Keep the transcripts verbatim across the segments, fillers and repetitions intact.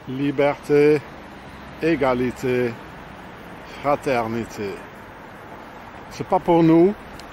liberté, égalité, fraternité. C'est pas pour nous.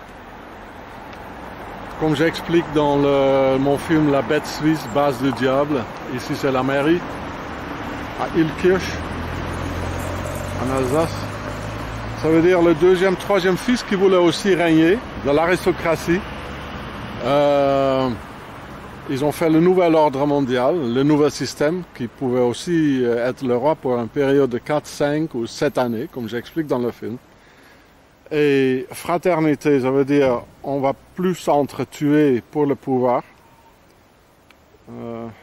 Comme j'explique dans le, mon film La Bête Suisse, Base du Diable, ici c'est la mairie, à Illkirch, en Alsace. Ça veut dire le deuxième, troisième fils qui voulait aussi régner de l'aristocratie. Euh, ils ont fait le nouvel ordre mondial, le nouvel système, qui pouvait aussi être le roi pour une période de quatre, cinq ou sept années, comme j'explique dans le film. Et fraternité, ça veut dire on va plus s'entretuer pour le pouvoir. Euh,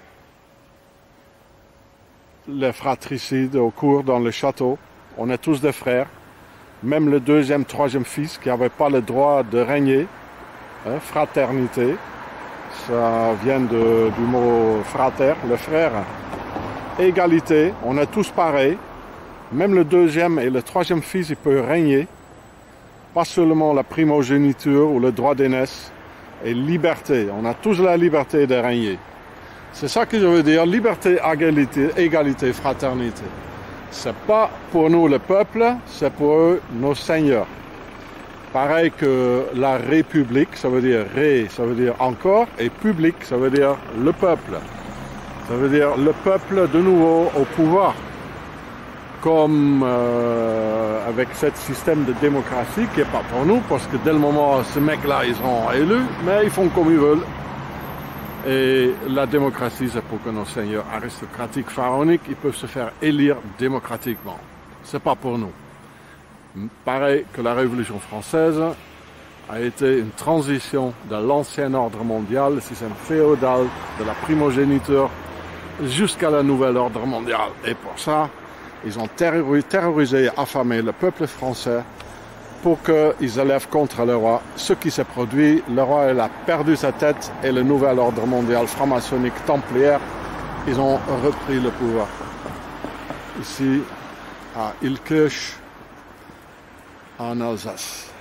les fratricides au cours dans le château, on est tous des frères. Même le deuxième, troisième fils qui n'avait pas le droit de régner. Hein, fraternité, ça vient de, du mot frater, le frère. Égalité, on est tous pareils. Même le deuxième et le troisième fils, il peut régner. Pas seulement la primogéniture ou le droit d'aînesse, et liberté. On a tous la liberté de régner. C'est ça que je veux dire, liberté, égalité, égalité, fraternité. C'est pas pour nous le peuple, c'est pour eux nos seigneurs. Pareil que la république, ça veut dire ré, ça veut dire encore, et public, ça veut dire le peuple. Ça veut dire le peuple de nouveau au pouvoir. Comme euh, avec ce système de démocratie qui n'est pas pour nous, parce que dès le moment où ces mecs-là, ils seront élus, mais ils font comme ils veulent. Et la démocratie, c'est pour que nos seigneurs aristocratiques, pharaoniques, ils peuvent se faire élire démocratiquement. C'est pas pour nous. Pareil que la Révolution française a été une transition de l'ancien ordre mondial, le système féodal, de la primogéniture, jusqu'à la nouvelle ordre mondial. Et pour ça, ils ont terrorisé et affamé le peuple français pour qu'ils élèvent contre le roi. Ce qui s'est produit, le roi il a perdu sa tête et le nouvel ordre mondial franc-maçonnique templière, ils ont repris le pouvoir. Ici, à Illkirch, en Alsace.